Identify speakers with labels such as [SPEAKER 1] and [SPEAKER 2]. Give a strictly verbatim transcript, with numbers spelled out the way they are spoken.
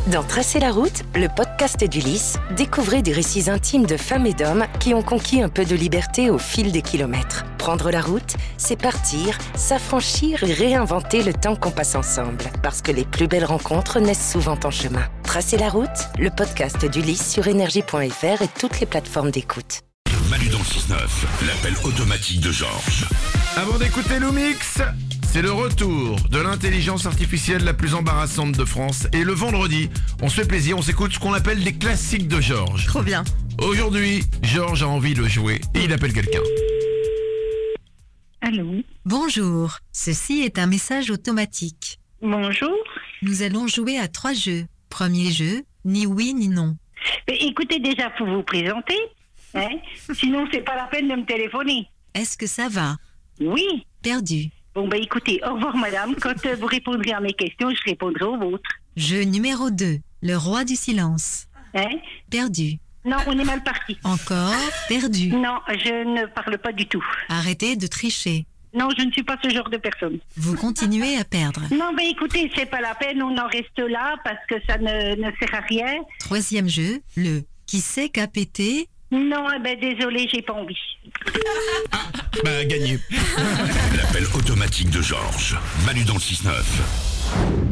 [SPEAKER 1] Dans Tracer la route, le podcast d'Ulysse, découvrez des récits intimes de femmes et d'hommes qui ont conquis un peu de liberté au fil des kilomètres. Prendre la route, c'est partir, s'affranchir et réinventer le temps qu'on passe ensemble. Parce que les plus belles rencontres naissent souvent en chemin. Tracer la route, le podcast d'Ulysse sur énergie point f r et toutes les plateformes d'écoute.
[SPEAKER 2] Manu dans le six neuf, l'appel automatique de Georges.
[SPEAKER 3] Avant d'écouter Lumix, c'est le retour de l'intelligence artificielle la plus embarrassante de France. Et le vendredi, on se fait plaisir, on s'écoute ce qu'on appelle des classiques de Georges.
[SPEAKER 4] Trop bien.
[SPEAKER 3] Aujourd'hui, Georges a envie de jouer et il appelle quelqu'un.
[SPEAKER 5] Allô.
[SPEAKER 4] Bonjour, ceci est un message automatique.
[SPEAKER 5] Bonjour.
[SPEAKER 4] Nous allons jouer à trois jeux. Premier jeu, ni oui ni non.
[SPEAKER 5] Mais écoutez, déjà, faut vous présenter. Hein? Sinon, c'est pas la peine de me téléphoner.
[SPEAKER 4] Est-ce que ça va?
[SPEAKER 5] Oui.
[SPEAKER 4] Perdu.
[SPEAKER 5] Bon, ben écoutez, au revoir madame. Quand euh, vous répondrez à mes questions, je répondrai aux vôtres.
[SPEAKER 4] Jeu numéro deux, le roi du silence.
[SPEAKER 5] Hein?
[SPEAKER 4] Perdu.
[SPEAKER 5] Non, on est mal parti.
[SPEAKER 4] Encore perdu.
[SPEAKER 5] Non, je ne parle pas du tout.
[SPEAKER 4] Arrêtez de tricher.
[SPEAKER 5] Non, je ne suis pas ce genre de personne.
[SPEAKER 4] Vous continuez à perdre.
[SPEAKER 5] Non, ben écoutez, c'est pas la peine, on en reste là parce que ça ne, ne sert à rien.
[SPEAKER 4] Troisième jeu, le qui sait qu'a pété.
[SPEAKER 5] Non, eh ben désolé, j'ai pas envie.
[SPEAKER 3] Bah, gagné.
[SPEAKER 2] L'appel automatique de Georges. Manu dans le six neuf.